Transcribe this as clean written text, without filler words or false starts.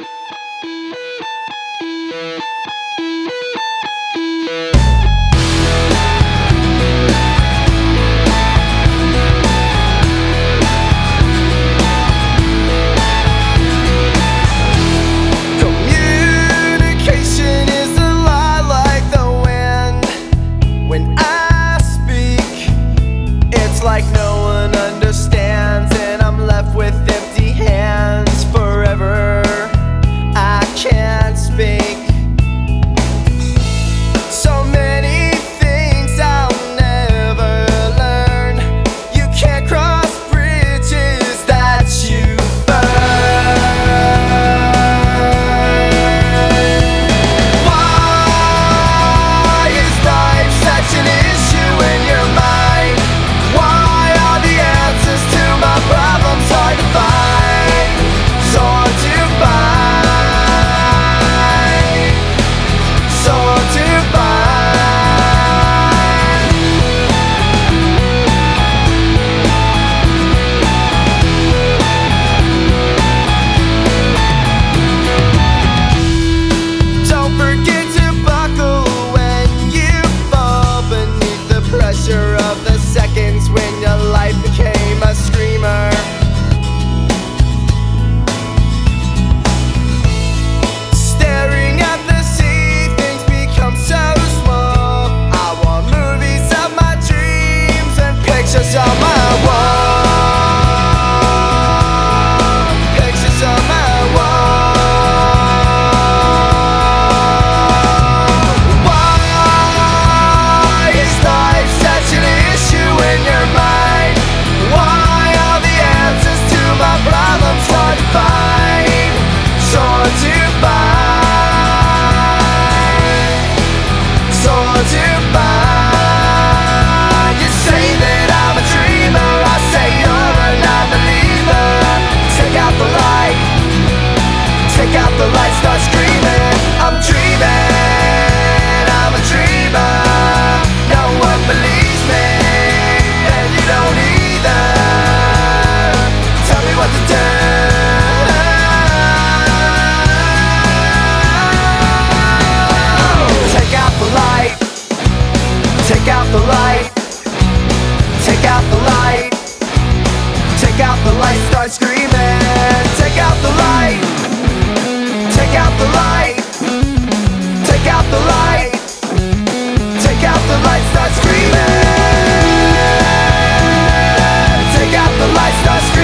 Communication is a lie like the wind. When I speak, it's like no one understands, and I'm left with empty hands forever. I can't speak. So many things I'll never learn. You can't cross bridges that you burn. Why is life such an issue in your mind? Why are the answers to my problems hard to find? So hard to find. So hard to find. Don't forget to buckle when you fall beneath the pressure of the seconds when your life became a screamer. Staring at the sea, things become so small. I want movies of my dreams and pictures on my wall. Pictures on my wall. Why is life such an issue in your mind? Why are the answers to my problems hard to find? So hard to find. So hard to find. You say that I'm a dreamer, I say you're a non-believer. Take out the light. Take out the light, start screaming. I'm dreaming, I'm a dreamer. No one believes me, and you don't either. Tell me what to do. Take out the light. Take out the light. Take out the light. Take out the light, start screaming. Take out the light. Take out the light. Take out the light. Take out the light, start screaming. Take out the light, start screaming.